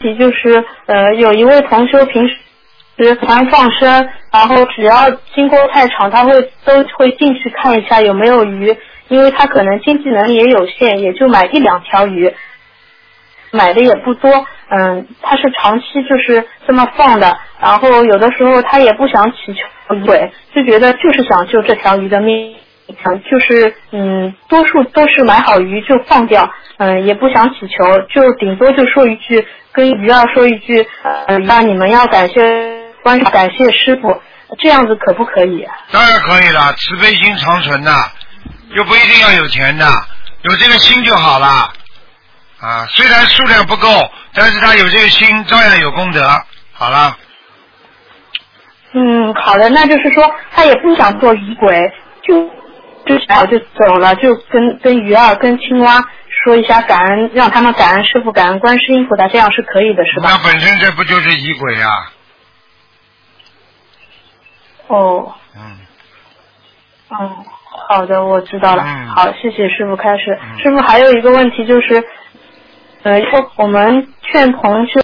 就是有一位同修平时常放生，然后只要经过菜场，他都会进去看一下有没有鱼，因为他可能经济能力也有限，也就买1-2条鱼，买的也不多。他是长期就是这么放的，然后有的时候他也不想祈求鬼，就觉得就是想救这条鱼的命。就是多数都是买好鱼就放掉，也不想祈求，就顶多就说一句，跟鱼儿说一句，那你们要感谢师傅，这样子可不可以？ 当然可以了，慈悲心长存的，又不一定要有钱的，有这个心就好了。啊，虽然数量不够，但是他有这个心，照样有功德。好了。 好的，那就是说他也不想做鱼鬼，就走了，就跟鱼儿跟青蛙说一下感恩，让他们感恩师傅，感恩观世音菩萨，这样是可以的，是吧？ 那本身这不就是疑鬼啊？ 哦。好的，我知道了。好，谢谢师傅开始。师傅还有一个问题就是，我们劝同修